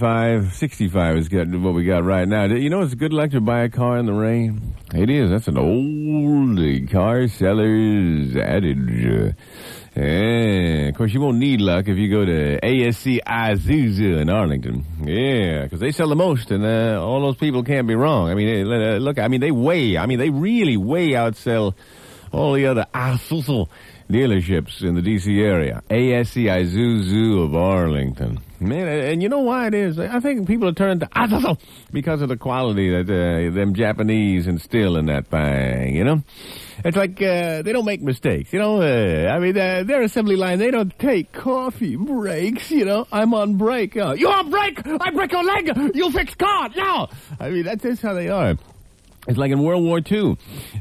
65 is what we got right now. You know it's good luck to buy a car in the rain? It is. That's an old car seller's adage. Yeah, of course, you won't need luck if you go to ASC Isuzu in Arlington. Yeah, because they sell the most, and all those people can't be wrong. I mean, they really way outsell all the other Isuzu dealerships in the D.C. area. ASC Isuzu of Arlington. Man, and you know why it is? I think people are turning to Isuzu because of the quality that them Japanese instill in that thing, you know? It's like they don't make mistakes, you know? Their assembly line, they don't take coffee breaks, you know? I'm on break. You on break? I break your leg. You fix car now. I mean, that's how they are. It's like in World War II.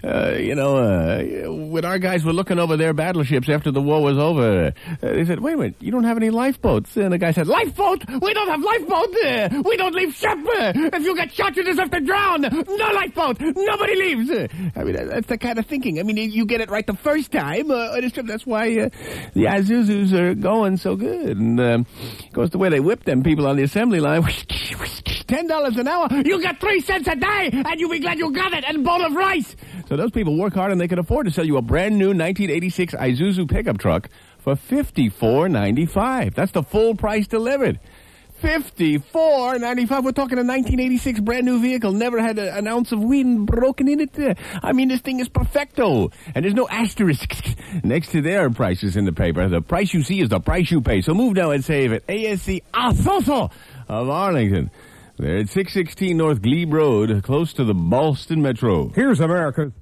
When our guys were looking over their battleships after the war was over, they said, wait a minute, you don't have any lifeboats. And the guy said, lifeboat? We don't have lifeboat. We don't leave ship. If you get shot, you deserve to drown. No lifeboat. Nobody leaves. That's the kind of thinking. I mean, you get it right the first time. That's why the Isuzus are going so good. And of course, the way they whip them people on the assembly line, $10 an hour, you get 3 cents a day, and you'll be glad you got it, and a bowl of rice. So those people work hard, and they can afford to sell you a brand new 1986 Isuzu pickup truck for $54.95. That's the full price delivered. $54.95. We're talking a 1986 brand new vehicle. Never had an ounce of weed broken in it. I mean, this thing is perfecto. And there's no asterisk next to their prices in the paper. The price you see is the price you pay. So move now and save at ASC Isuzu of Arlington. They're at 616 North Glebe Road, close to the Boston Metro. Here's America's